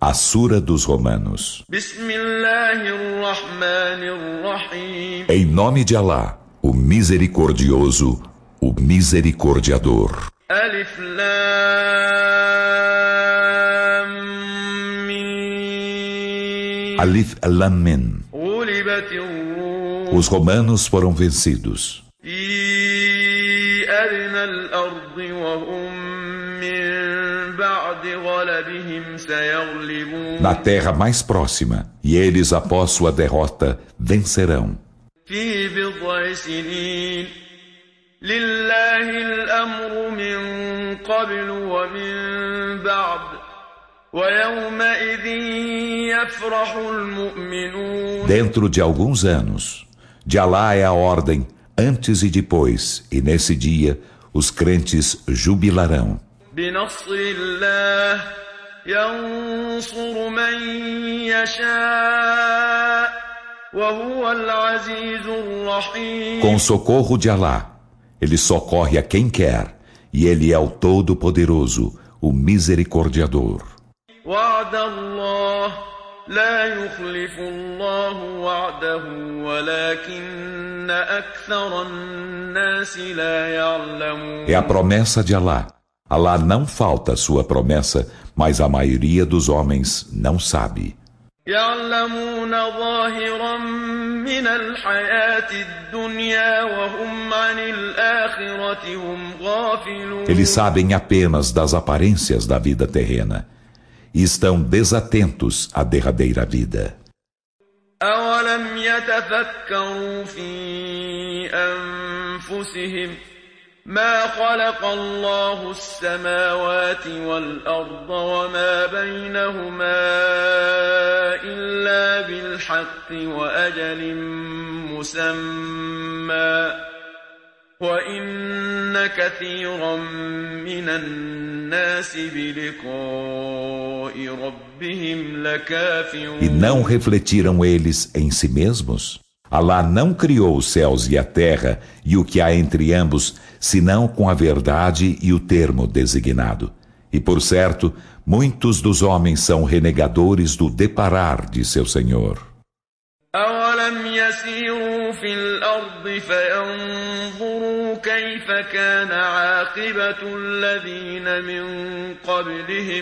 A Sura dos Romanos. Em nome de Alá, o Misericordioso, o Misericordiador. Alif Lam Mim. Alif Lam Mim. Os romanos foram vencidos. Na terra mais próxima, e eles, após sua derrota, vencerão. Dentro de alguns anos, de Alá é a ordem, antes e depois, e nesse dia, os crentes jubilarão. Com o socorro de Alá, ele socorre a quem quer, e ele é o Todo-Poderoso, o Misericordiador. É a promessa de Alá. Alá não falta sua promessa, mas a maioria dos homens não sabe. Eles sabem apenas das aparências da vida terrena e estão desatentos à derradeira vida. أَوَلَمْ يَتَفَكَّرُوا فِي أَنفُسِهِمْ ما خلق الله السماوات والأرض وما بينهما إلا بالحق وأجل مسمى وإن كثيرا من الناس بلقاء ربهم لكافرون. E não refletiram eles em si mesmos? Alá não criou os céus e a terra e o que há entre ambos, senão com a verdade e o termo designado. E por certo, muitos dos homens são renegadores do deparar de seu Senhor. أَوَلَمْ يَسِيرُوا فِي الْأَرْضِ فَيَنظُرُوا كَيْفَ كَانَ عَاقِبَةُ الَّذِينَ مِنْ قَبْلِهِمْ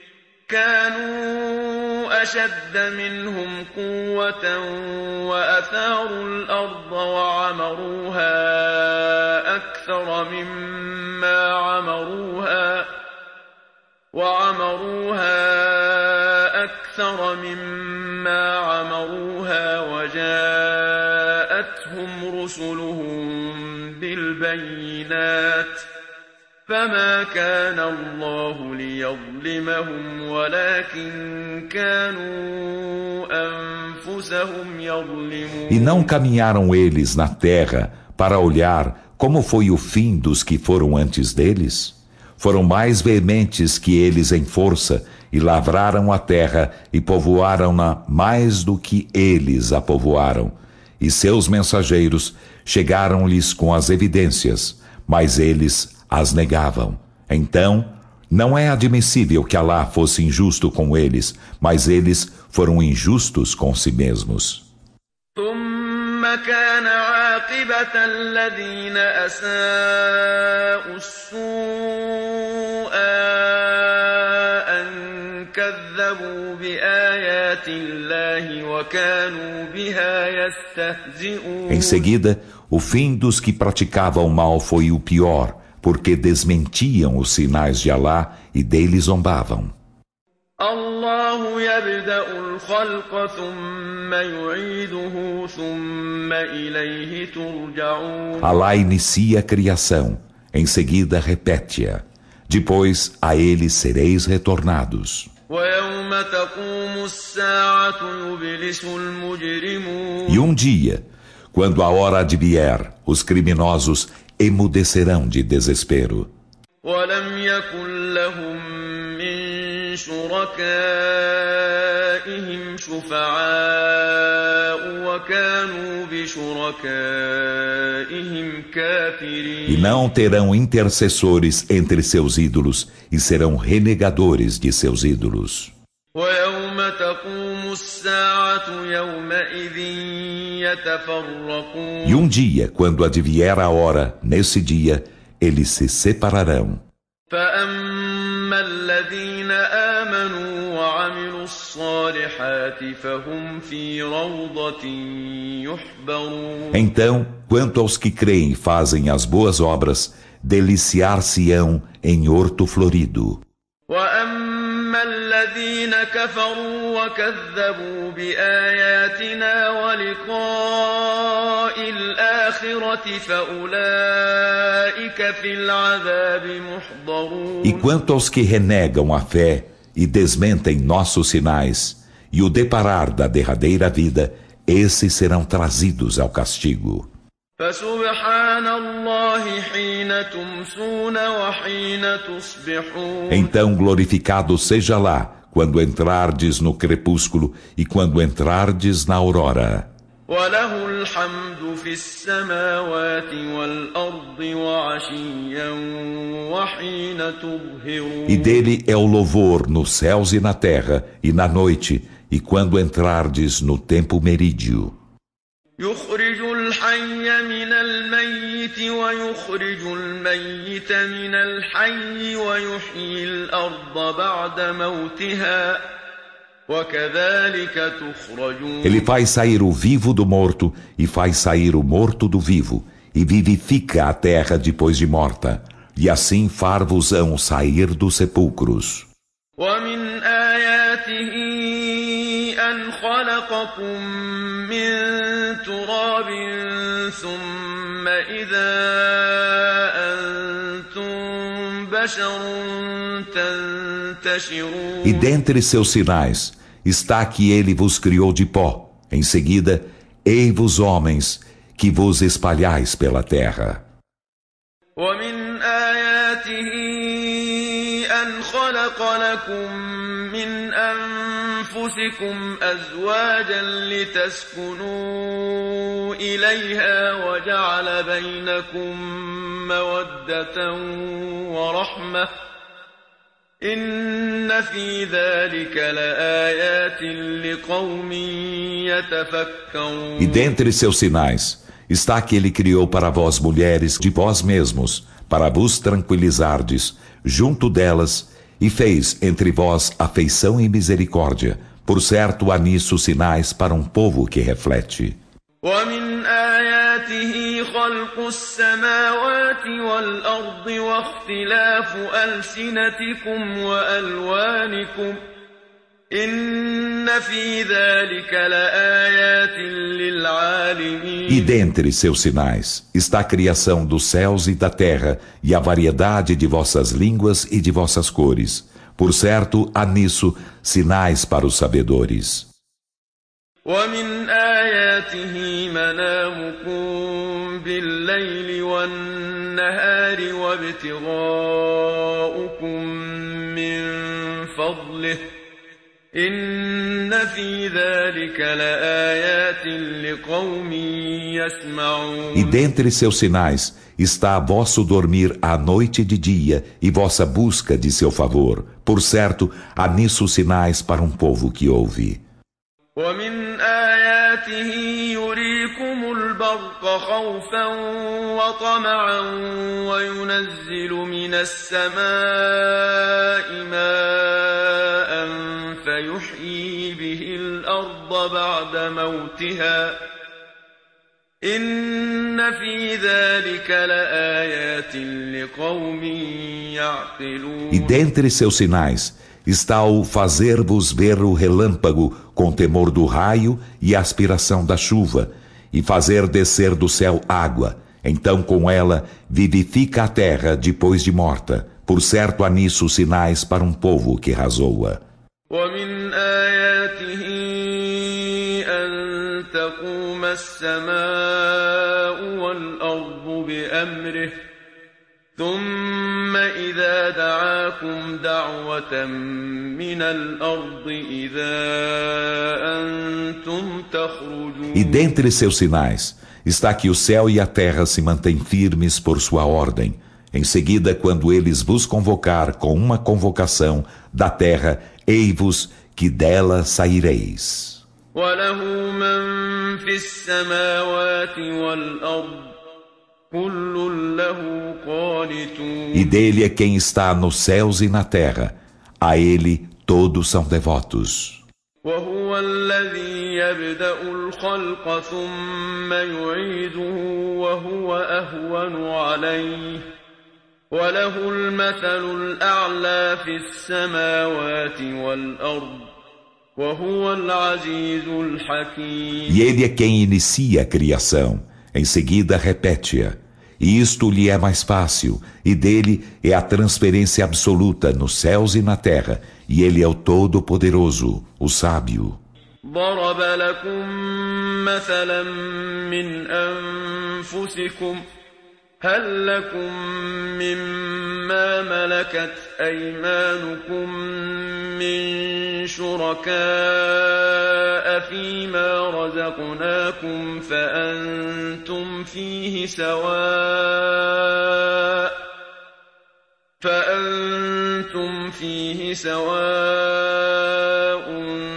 كانوا أشد منهم قوة وأثاروا الأرض وعمروها أكثر مما عمروها وجاءتهم رسلهم بالبينات فما كان الله ليظلمهم ولكن كانوا أنفسهم يظلمون. E não caminharam eles na terra para olhar como foi o fim dos que foram antes deles? Foram mais veementes que eles em força e lavraram a terra e povoaram-na mais do que eles a povoaram. E seus mensageiros chegaram-lhes com as evidências, mas eles as negavam. Então, não é admissível que Alá fosse injusto com eles, mas eles foram injustos com si mesmos. ثم كان عاقبة الذين أساءوا السوء أن كذبوا بآيات الله وكانوا بها يستهزئون. Em seguida, o fim dos que praticavam o mal foi o pior, porque desmentiam os sinais de Alá e dele zombavam. الله يبدأ الخلق ثم يعيده ثم إليه ترجعون. Alá inicia a criação, em seguida repete-a. Depois a ele sereis retornados. ويوم تقوم الساعة يبلس المجرمون. E um dia, quando a hora advier, os criminosos emudecerão de desespero. ولم يكن لهم من شركائهم شفعاء وكانوا بشركائهم كافرين. E não terão intercessores entre seus ídolos e serão renegadores de seus ídolos. ويوم تقوم الساعة يومئذ يتفرقون. E dia, quando advier a hora, nesse dia, eles se separarão. فأما الذين آمنوا وعملوا الصالحات فهم في روضة يحبرون. Então, quanto aos que creem e fazem as boas obras, deliciar-se-ão em horto florido. وأما الذين كفروا وكذبوا بآياتنا ولقاء الآخرة فأولئك في العذاب محضرون. E quanto aos que renegam a fé e desmentem nossos sinais, e o deparar da derradeira vida, esses serão trazidos ao castigo. فسبحان الله حين تمسون وحين تصبحون. Então glorificado seja lá, quando entrardes no crepúsculo e quando entrardes na aurora. وله الحمد في السماوات والأرض وعشيا وحين تظهرون. E dele é o louvor nos céus e na terra, e na noite, e quando entrardes no tempo merídio. يخرج الحي من الميت ويخرج الميت من الحي ويحيي الأرض بعد موتها وكذلك تخرجون. Ele faz sair o vivo do morto e faz sair o morto do vivo e vivifica a terra depois de morta, e assim far-vos-ão sair dos sepulcros. ومن آياته أن خلقكم من تراب ثم إذا أنتم بشر تنتشرون. E dentre seus sinais está que ele vos criou de pó. Em seguida, ei-vos homens, que vos espalhais pela terra. ومن آياته أن خلق لكم من أنفسكم أزواجا لتسكنوا إليها وجعل بينكم مودة ورحمة إن في ذلك لآيات لقوم يتفكرون. E dentre seus sinais está que ele criou para vós mulheres de vós mesmos, para vos tranquilizardes, junto delas, e fez entre vós afeição e misericórdia. Por certo, há nisso sinais para um povo que reflete. ومن آياته خلق السماوات والأرض واختلاف ألسنتكم وألوانكم إن في ذلك لآيات للعالمين. E dentre seus sinais está a criação dos céus e da terra e a variedade de vossas línguas e de vossas cores. Por certo, há nisso sinais para os sabedores. ومن آياته منامكم بالليل والنهار وابتغاؤكم من فضله إن في ذلك لآيات لقوم يسمعون. E dentre seus sinais está vosso dormir à noite e de dia e vossa busca de seu favor. Por certo, há nisso sinais para um povo que ouve. ومن آياته يريكم البرق خوفا وطمعا وينزل من السماء ماء فيحيي به الأرض بعد موتها إن في ذلك لآيات لقوم يعقلون. E dentre seus sinais está o fazer-vos ver o relâmpago com temor do raio e a aspiração da chuva, e fazer descer do céu água. Então com ela vivifica a terra depois de morta. Por certo há nisso sinais para um povo que razoa. ومن آياته أن تقوم السماء والأرض بأمره ثم إذا دعاكم دعوة من الأرض إذا أنتم تخرجون. E dentre seus sinais está que o céu e a terra se mantêm firmes por sua ordem. Em seguida, quando eles vos convocar com uma convocação da terra, ei-vos que dela saireis. وله من في السماوات والأرض كل له قانتون. E dele é quem está nos céus e na terra. A ele todos são devotos. وهو الذي يبدأ الخلق ثم يعيده وهو أهون عليه وله المثل الأعلى في السماوات والأرض وهو العزيز الحكيم. E ele é quem inicia a criação, em seguida repete-a. E isto lhe é mais fácil, e dele é a transferência absoluta nos céus e na terra, e ele é o Todo-Poderoso, o Sábio. ضرب لكم مثلا من أنفسكم هل لكم مما ملكت أيمانكم من شركاء فيما رزقناكم فأنتم فيه سواء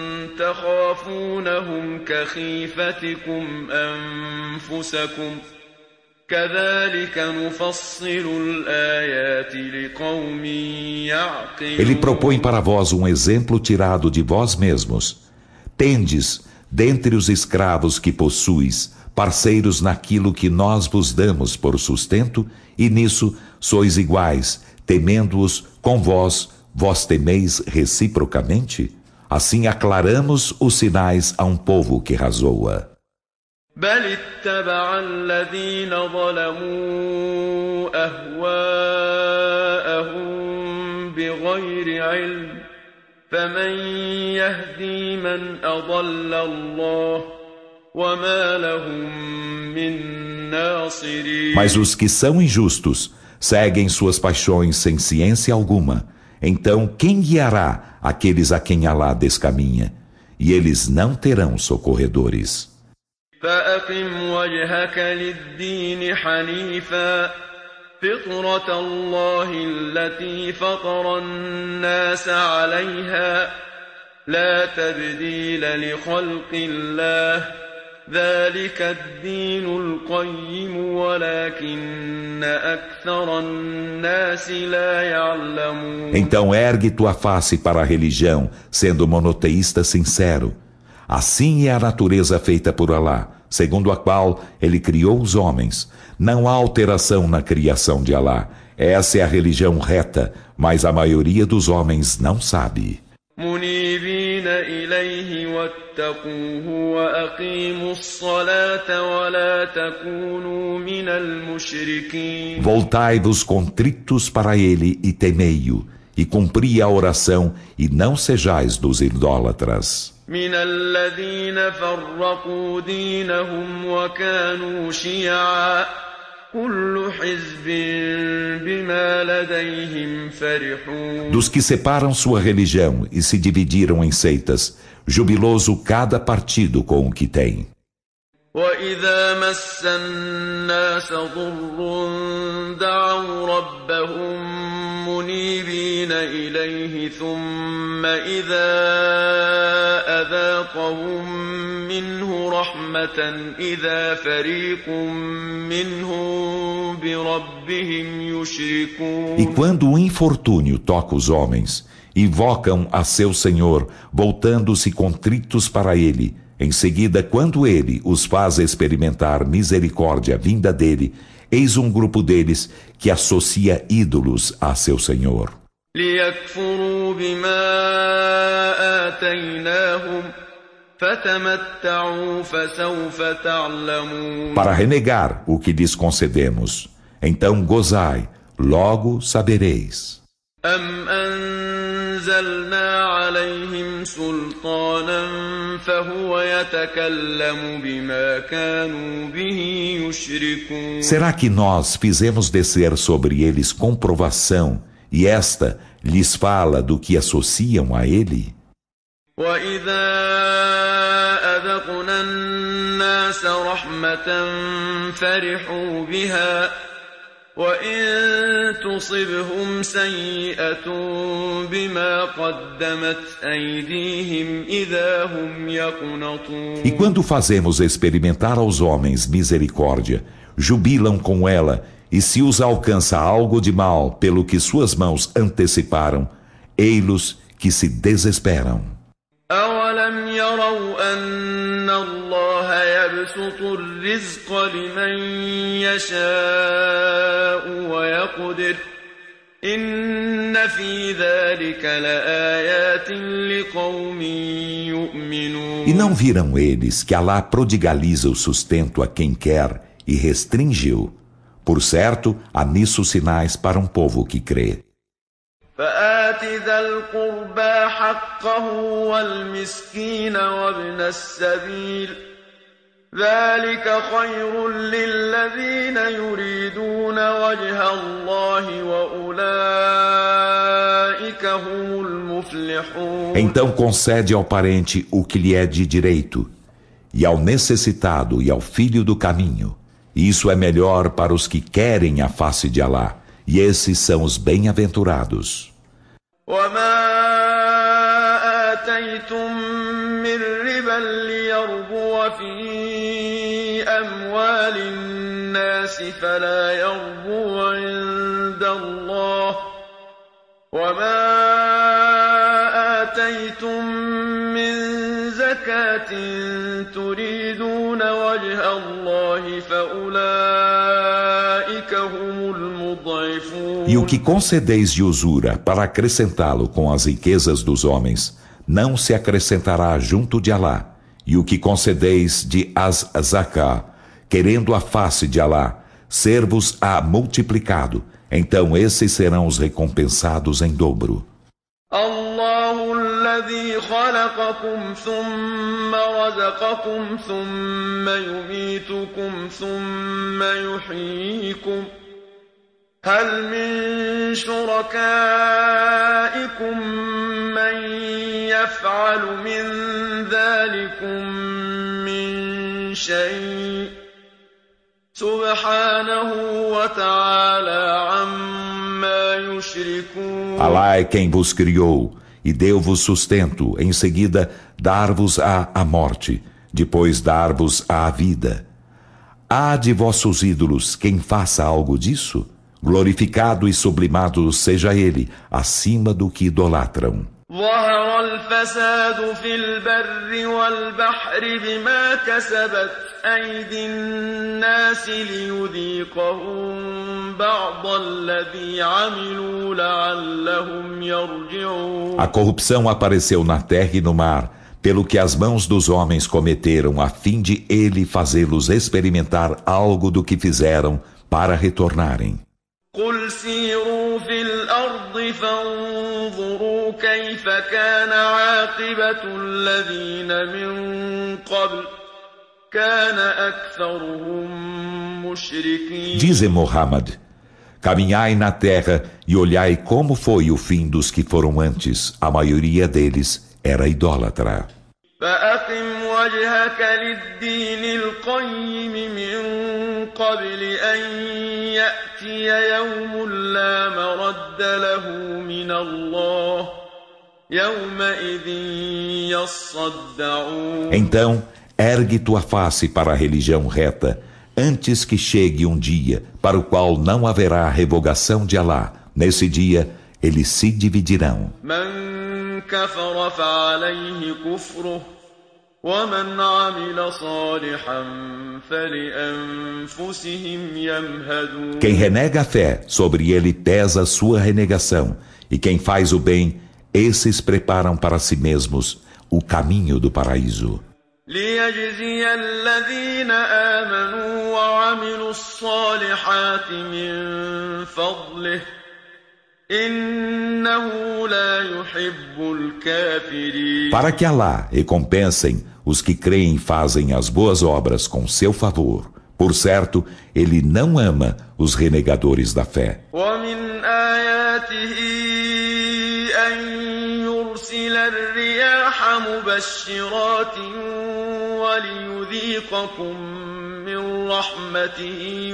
تخافونهم كخيفتكم أنفسكم كذلك نفصل الآيات لقوم يعقلون. Ele propõe para vós um exemplo tirado de vós mesmos. Tendes, dentre os escravos que possuis, parceiros naquilo que nós vos damos por sustento, e nisso sois iguais, temendo-os com vós, vós temeis reciprocamente? Assim aclaramos os sinais a um povo que razoa. بل اتبع الذين ظلموا أهواءهم بغير علم فمن يهدي من أضل الله وما لهم من ناصرين. Mas os que são injustos seguem suas paixões sem ciência alguma. Então quem guiará aqueles a quem Alá descaminha? E eles não terão socorredores. فأقم وجهك للدين حنيفا فطرة الله التي فطر الناس عليها لا تبديل لخلق الله ذلك الدين القيم ولكن أكثر الناس لا يعلمون. Então ergue tua face para a religião, sendo monoteísta sincero. Assim é a natureza feita por Alá, segundo a qual Ele criou os homens. Não há alteração na criação de Alá. Essa é a religião reta, mas a maioria dos homens não sabe. منيبين إليه واتقوه وأقيموا الصلاة ولا تكونوا من المشركين. Voltai-vos contritos para Ele e temei-o, e cumpri a oração, e não sejais dos idólatras. من الذين فرقوا دينهم وكانوا شيعا كل حزب بما لديهم فرحون. Dos que separam sua religião e se dividiram em seitas, jubiloso cada partido com o que tem. وإذا مس الناس ضر دعوا ربهم منيبين إليه ثم إذا أذاقهم منه رحمة إذا فريق منهم بربهم يشركون. E quando o infortúnio toca os homens, invocam a seu Senhor, voltando-se contritos para Ele. Em seguida, quando Ele os faz experimentar misericórdia vinda dele, eis um grupo deles que associa ídolos a seu Senhor. ليكفروا بما آتيناهم فتمتعوا فسوف تعلمون. Para renegar o que lhes concedemos. Então gozai, logo sabereis. أم أنزلنا عليهم سلطانا فهو يتكلم بما كانوا به يشركون. Será que nós fizemos descer sobre eles comprovação, e esta lhes fala do que associam a ele? وإذا أذقنا الناس رحمة فرحوا بها وإن تصبهم سيئة بما قدمت أيديهم إذا هم يقنطون. E quando fazemos experimentar aos homens misericórdia, jubilam com ela, e se os alcança algo de mal pelo que suas mãos anteciparam, ei-los que se desesperam. أولم يروا أن الله يبسط الرزق لمن يشاء ويقدر إن في ذلك لآيات لقوم يؤمنون. E não viram eles que Alá prodigaliza o sustento a quem quer e restringe-o? Por certo, há nisso sinais para um povo que crê. فآت ذا القربى حقه والمسكين وابن السبيل ذلك خير للذين يريدون وجه الله وأولئك هم المفلحون. Então concede ao parente o que lhe é de direito, e ao necessitado e ao filho do caminho. Isso é melhor para os que querem a face de Alá, e esses são os bem-aventurados. وما آتيتم من ربا ليربو في أموال الناس فلا يربو عند الله وما آتيتم من زكاة تريدون وجه الله فأولئك هم المضعفون. E o que concedeis de usura para acrescentá-lo com as riquezas dos homens, não se acrescentará junto de Alá. E o que concedeis de az-zaká, querendo a face de Alá, ser-vos-á multiplicado, então esses serão os recompensados em dobro. الله الذي خلقكم ثم رزقكم ثم يميتكم ثم يحييكم هل من شركائكم من يفعل من ذلكم من شيء سبحانه وتعالى عما يشركون. Alá é quem vos criou e deu-vos sustento, em seguida dar-vos-á a morte, depois dar-vos-á a vida. Há de vossos ídolos quem faça algo disso? Glorificado e sublimado seja ele, acima do que idolatram. ظهر الفساد في البر والبحر بما كسبت أيدي الناس ليذيقهم بعض الذي عملوا لعلهم يرجعون. A corrupção apareceu na terra e no mar, pelo que as mãos dos homens cometeram, a fim de ele fazê-los experimentar algo do que fizeram para retornarem. قل سيروا في الأرض فانظروا كيف كان عاقبة الذين من قبل كان أكثرهم مشركين. Dize Muhammad, caminhai na terra e olhai como foi o fim dos que foram antes. A maioria deles era idólatra. فأقم وجهك للدين القيم من قبل أن يأتي يوم لا مرد له من الله يومئذ يصدعون. Então, ergue tua face para a religião reta, antes que chegue um dia para o qual não haverá revogação de Alá. Nesse dia, eles se dividirão. من كفر فعليه كفره ومن عمل صالحا فلأنفسهم يمهدون. Quem renega a fé, sobre ele pesa sua renegação, e quem faz o bem, esses preparam para si mesmos o caminho do paraíso. ليجزي الذين آمنوا وعملوا الصالحات من فضله إنه لا يحب الكافرين. Para que Alá recompensem os que creem e fazem as boas obras com seu favor. Por certo, ele não ama os renegadores da fé. ومن آياته أن ليرسل الرياح مبشرات وليذيقكم من رحمته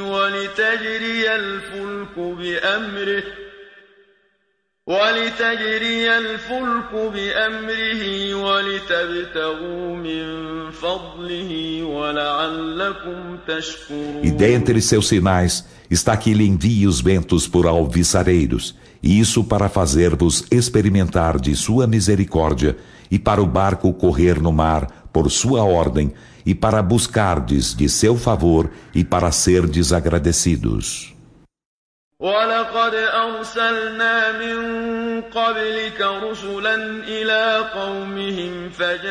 ولتجري الفلك بأمره ولتبتغوا من فضله ولعلكم تشكرون. E dentre seus sinais está que ele envia os ventos por alviçareiros, e isso para fazer-vos experimentar de sua misericórdia, e para o barco correr no mar por sua ordem, e para buscardes de seu favor, e para serdes agradecidos. ولقد أرسلنا من قبلك رسلا إلى قومهم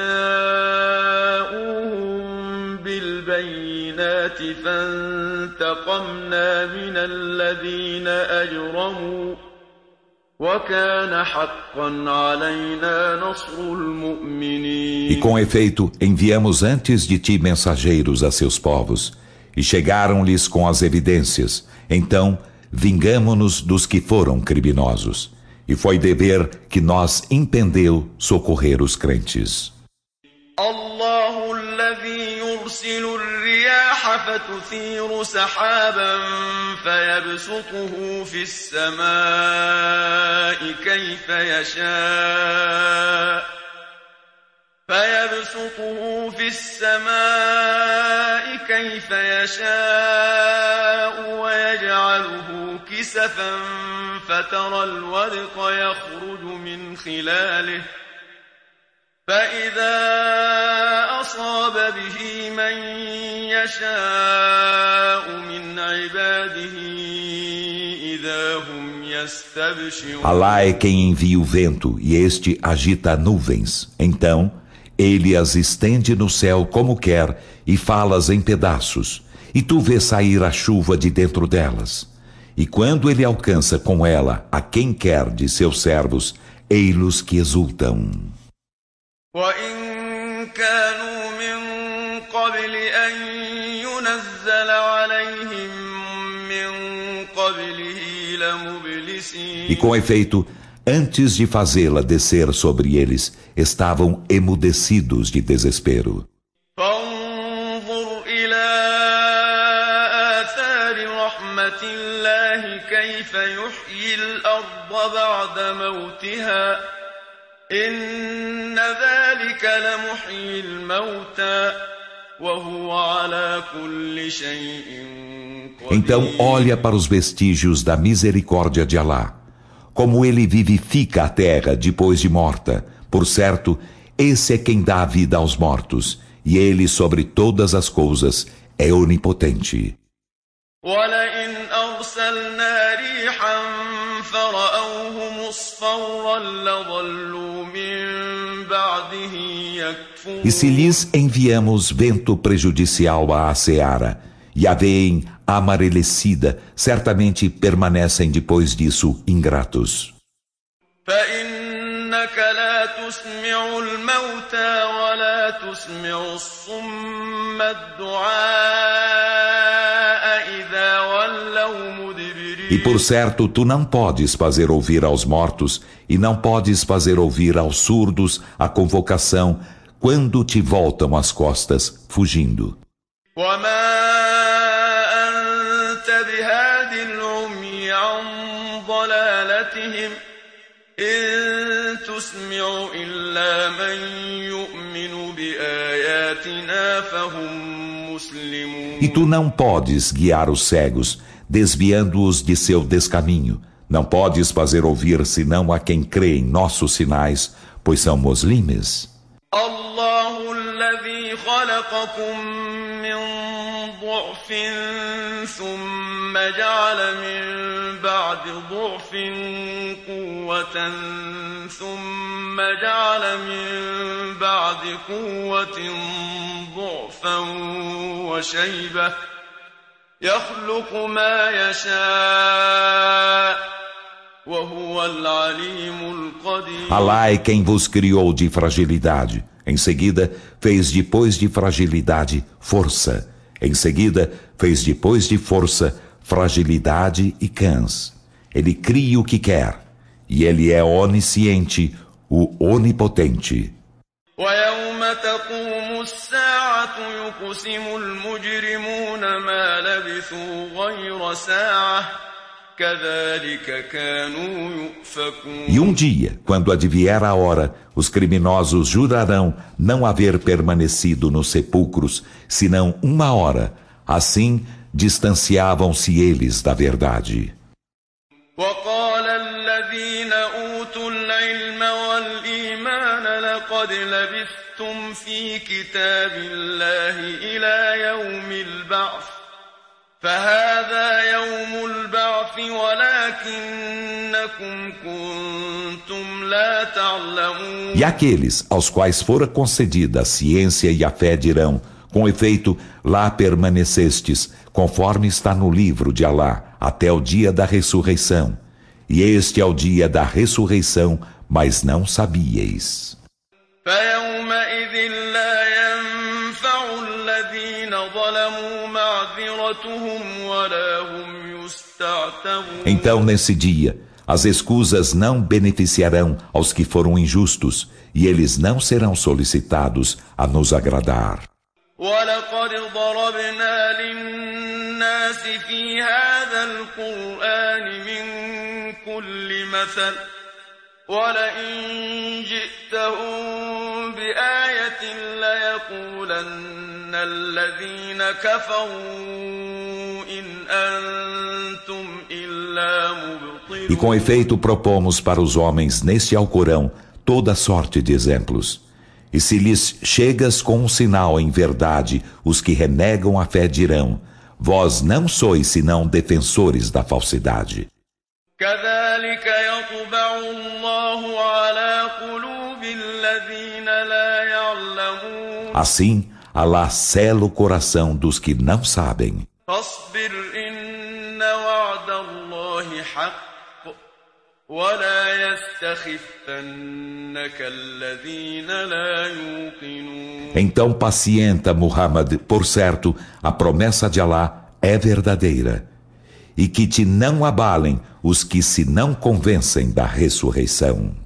فجاءوهم بالبينات فانتقمنا من الذين أجرموا وكان حقا علينا نصر المؤمنين. E com efeito, enviamos antes de ti mensageiros a seus povos, e chegaram-lhes com as evidências. Então, vingamo-nos dos que foram criminosos. E foi dever que nós impendeu socorrer os crentes. الله الذي يرسل الرياح فتثير سحابا فيبسطه في السماء كيف يشاء ويجعله كسفا فترى الودق يخرج من خلاله فإذا أصاب به من يشاء من عباده إذا هم يستبشرون. Alá é quem envia o vento e este agita nuvens. Então, ele as estende no céu como quer e fá-las em pedaços. E tu vês sair a chuva de dentro delas. E quando ele alcança com ela a quem quer de seus servos, ei-los que exultam. وإن كانوا من قبل أن ينزل عليهم من قبله لمبلسين. E com efeito, antes de fazê-la descer sobre eles, estavam emudecidos de desespero. فانظر إلى آثار رحمة الله كيف يحيي الأرض بعد موتها إن ذلك لمحيي الموتى وهو على كل شيء قدير. Então olha para os vestígios da misericórdia de Alá, como ele vivifica a terra depois de morta. Por certo, esse é quem dá a vida aos mortos, e ele sobre todas as coisas é onipotente. ولئن أرسلنا ريحا فرأوه مصفرا لظلوا من بعده يكفرون. E se lhes enviamos vento prejudicial à seara, e a veem amarelecida, certamente permanecem depois disso ingratos. فإنك لا تسمع الموتى ولا تسمع الصم الدعاء إذا ولوا مدبرين. E por certo, tu não podes fazer ouvir aos mortos, e não podes fazer ouvir aos surdos a convocação, quando te voltam as costas, fugindo. وما أنت بهاد العمي عن ضلالتهم إن تسمع إلا من يؤمن بآياتنا فهم مسلمون. E tu não podes guiar os cegos, desviando-os de seu descaminho. Não podes fazer ouvir senão a quem crê em nossos sinais, pois são muslimes. الله الذي خلقكم من ضعف ثم جعل من بعد ضعف قوة ثم جعل من بعد قوة ضعفا وشيبة يخلق ما يشاء وهو العليم القدير. Alá é quem vos criou de fragilidade. Em seguida, fez depois de fragilidade força. Em seguida, fez depois de força fragilidade e cãs. Ele cria o que quer. E ele é onisciente, o Onipotente. ويوم تقوم الساعة يقسم المجرمون ما لبثوا غير ساعة كذلك كانوا يؤفكون. E um dia, quando advier a hora, os criminosos jurarão não haver permanecido nos sepulcros, senão 1 hora. Assim, distanciavam-se eles da verdade. وقال الذين أوتوا العلم والإيمان لقد لبثتم في كتاب الله إلى يوم البعث فهذا يوم البعث ولكنكم كنتم لا تعلمون. E aqueles aos quais fora concedida a ciência e a fé dirão: com efeito, lá permanecestes, conforme está no livro de Alá, até o dia da ressurreição. E este é o dia da ressurreição, mas não sabíeis. فيومئذ لا ينفع الذين ظلموا معذرتهم ولا هم يستعتبون. Então, nesse dia, as escusas não beneficiarão aos que foram injustos, e eles não serão solicitados a nos agradar. ولقد ضربنا للناس في هذا القرآن من كل مثل ولئن جئتهم بآية ليقولن الذين كفروا إن أنتم إلا مبطلون. E com efeito propomos para os homens neste Alcorão toda sorte de exemplos. E se lhes chegas com um sinal em verdade, os que renegam a fé dirão: vós não sois senão defensores da falsidade. كذلك يطبع الله على قلوب الذين لا يعلمون. Assim, Alá sela o coração dos que não sabem. فاصبر إن وعد الله حق ولا يستخفنك الذين لا يوقنون. Então pacienta, Muhammad, por certo, a promessa de Alá é verdadeira. E que te não abalem os que se não convencem da ressurreição.